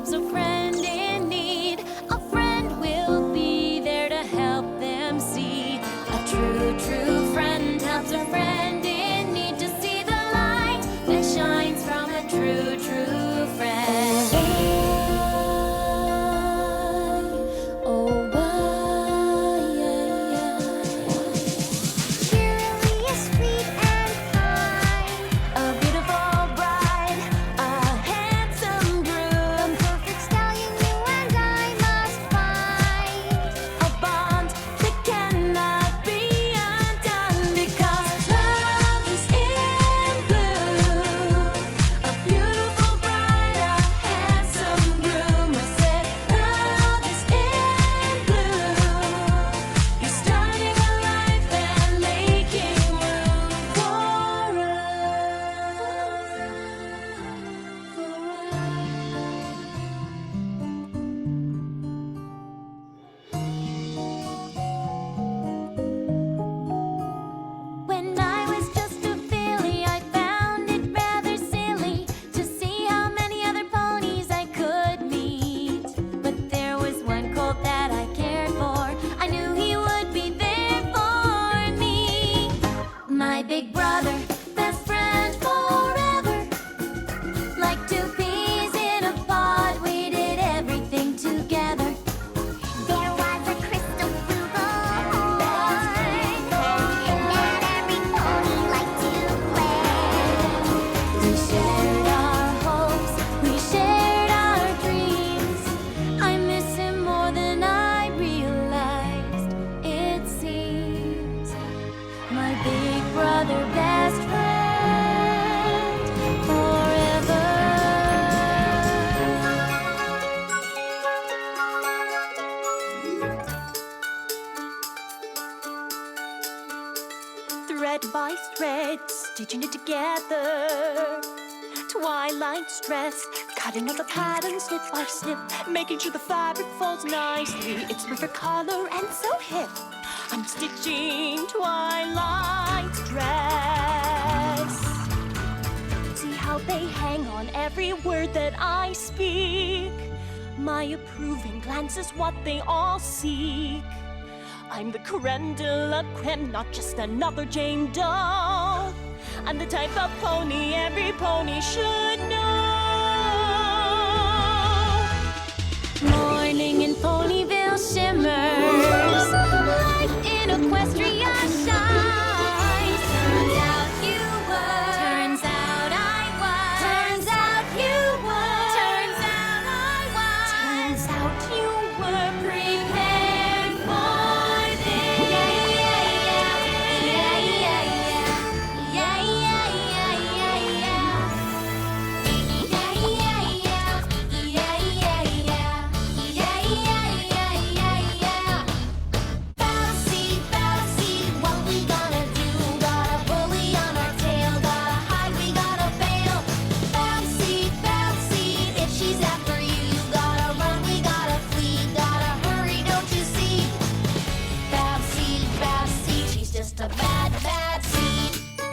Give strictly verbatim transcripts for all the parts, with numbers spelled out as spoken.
helps a friend in need. A friend will be there to help them see. A true, true friend helps a friend in need to see the light that shines from a true, true friend. Oh, why, yeah, yeah. Cheerily is sweet and kind. A beautiful bride, a handsome groom, The perfect stallion you and I must find. a bond that cannot be undone, because love is in bloom. A beautiful bride, a handsome groom. I said love is in bloom. You're starting a life and making room for When I was just a filly, I found it rather silly to see how many other ponies I could meet. But there was one colt that I cared for. I knew he would be there for me. My big brother, best friend forever. Like two peas in a pod, we did everything together. There was a crystal blue boy, and that every pony liked to play. We shared our hopes, we shared our dreams. I miss him more than I realized, it seems. My big brother, best friend forever. Thread by thread, stitching it together. Twilight stress, cutting out the pattern snip by snip, making sure the fabric falls nicely. It's perfect color and so hip. I'm stitching twilight dress. See how they hang on every word that I speak. My approving glance is what they all seek. I'm the creme de la creme, not just another Jane Doe. I'm the type of pony every pony should know. Morning in Ponyville shimmers, life in Equestria shines. Turns out you were. Turns out I was. Turns out you were. Turns out I was. Turns out you were Prepared for this. Yeah, yeah, yeah, yeah, yeah, yeah, yeah, yeah, yeah. Yeah, yeah, yeah, yeah, yeah, yeah, yeah, yeah, yeah, yeah. Bouncy, bouncy, what we gonna do? Got a bully on our tail, gotta hide, we gotta bail. Bouncy, bouncy, if she's after you, you gotta run, we gotta flee, gotta hurry, don't you see? Bouncy, bouncy, she's just a bad, bad seed.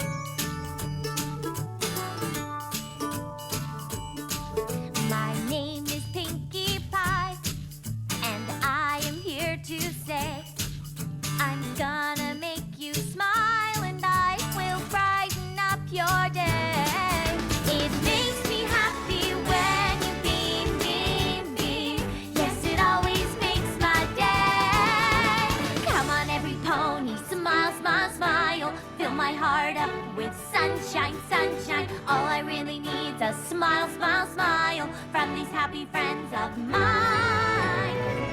My name is Pinkie Pie, and I am here to say I'm gonna make you smile, and I will brighten up your day. It makes me happy when you beam, beam, beam. Yes, it always makes my day. Come on, every pony, smile, smile, smile. Fill my heart up with sunshine, sunshine. All I really need's a smile, smile, smile from these happy friends of mine.